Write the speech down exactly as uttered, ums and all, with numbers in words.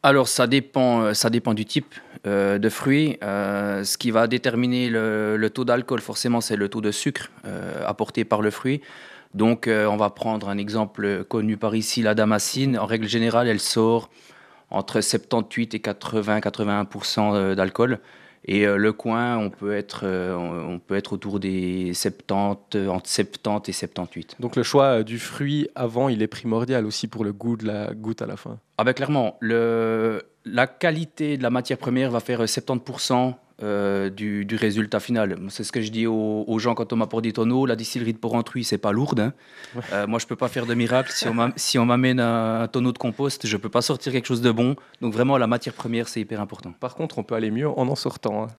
Alors, ça dépend, euh, ça dépend du type euh, de fruit. Euh, ce qui va déterminer le, le taux d'alcool, forcément, c'est le taux de sucre euh, apporté par le fruit. Donc, euh, on va prendre un exemple connu par ici, la damascine. En règle générale, elle sort entre soixante-dix-huit et quatre-vingts, quatre-vingt-un pour cent euh, d'alcool. Et euh, le coin, on peut être, euh, on on peut être autour des soixante-dix, euh, entre soixante-dix et soixante-dix-huit. Donc le choix euh, du fruit avant, il est primordial aussi pour le goût de la goutte à la fin. Ah ben clairement, le, la qualité de la matière première va faire soixante-dix pour cent euh, du, du résultat final. C'est ce que je dis aux, aux gens quand on m'apporte des tonneaux. La distillerie de Porrentruy, c'est pas lourde, hein. Euh, moi, je peux pas faire de miracle. Si on m'a- si on m'amène un, un tonneau de compost, je peux pas sortir quelque chose de bon. Donc vraiment, la matière première, c'est hyper important. Par contre, on peut aller mieux en en sortant, hein.